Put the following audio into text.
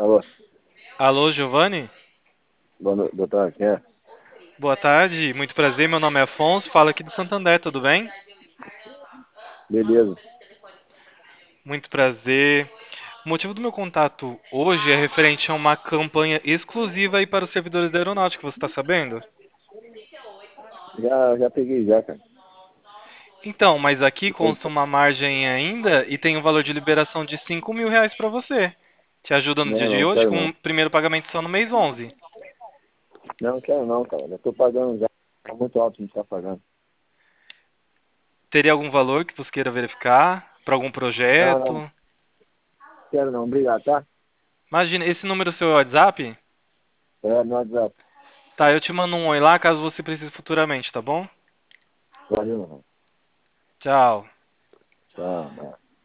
Alô, Alô, Giovanni? boa tarde, quem é? Boa tarde, muito prazer. Meu nome é Afonso, falo aqui do Santander, tudo bem? Beleza. Muito prazer. O motivo do meu contato hoje é referente a uma campanha exclusiva aí para os servidores da aeronáutica, você está sabendo? Já peguei já, cara. Então, mas aqui Depois, consta uma margem ainda e tem um valor de liberação de R$ 5.000 para você. Te ajuda no dia de não, hoje quero com não. o primeiro pagamento só no mês 11. Não, quero não, cara. Já tô pagando já. Tá muito alto a gente tá pagando. Teria algum valor que você queira verificar para algum Não, projeto? quero não. Obrigado, tá? Imagina, esse número é o seu WhatsApp? É, no WhatsApp. Tá, eu te mando um oi lá caso você precise futuramente, tá bom? Valeu, não. Tchau. Tá, tá.